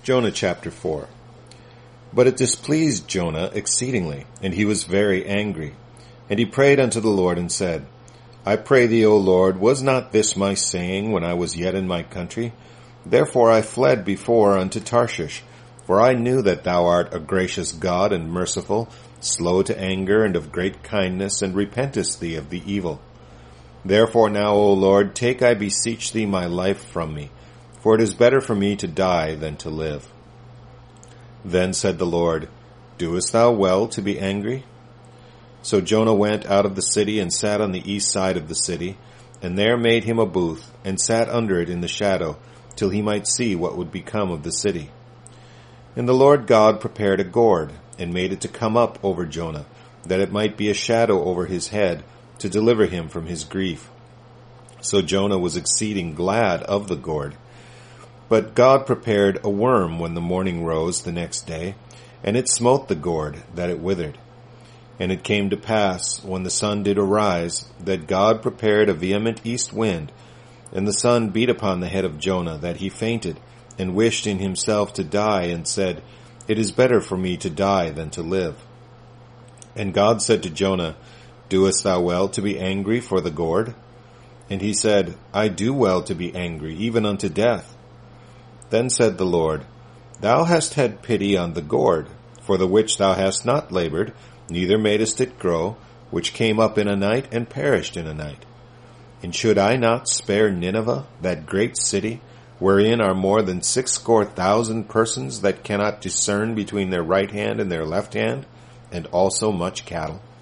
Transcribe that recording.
Jonah chapter 4. But it displeased Jonah exceedingly, and he was very angry. And he prayed unto the Lord, and said, I pray thee, O Lord, was not this my saying when I was yet in my country? Therefore I fled before unto Tarshish, for I knew that thou art a gracious God and merciful, slow to anger and of great kindness, and repentest thee of the evil. Therefore now, O Lord, take, I beseech thee, my life from me, for it is better for me to die than to live. Then said the Lord, Doest thou well to be angry? So Jonah went out of the city and sat on the east side of the city, and there made him a booth, and sat under it in the shadow, till he might see what would become of the city. And the Lord God prepared a gourd, and made it to come up over Jonah, that it might be a shadow over his head, to deliver him from his grief. So Jonah was exceeding glad of the gourd. But God prepared a worm when the morning rose the next day, and it smote the gourd, that it withered. And it came to pass, when the sun did arise, that God prepared a vehement east wind, and the sun beat upon the head of Jonah, that he fainted, and wished in himself to die, and said, It is better for me to die than to live. And God said to Jonah, Doest thou well to be angry for the gourd? And he said, I do well to be angry, even unto death. Then said the Lord, Thou hast had pity on the gourd, for the which thou hast not labored, neither madest it grow, which came up in a night and perished in a night. And should I not spare Nineveh, that great city, wherein are more than 60,000 persons that cannot discern between their right hand and their left hand, and also much cattle?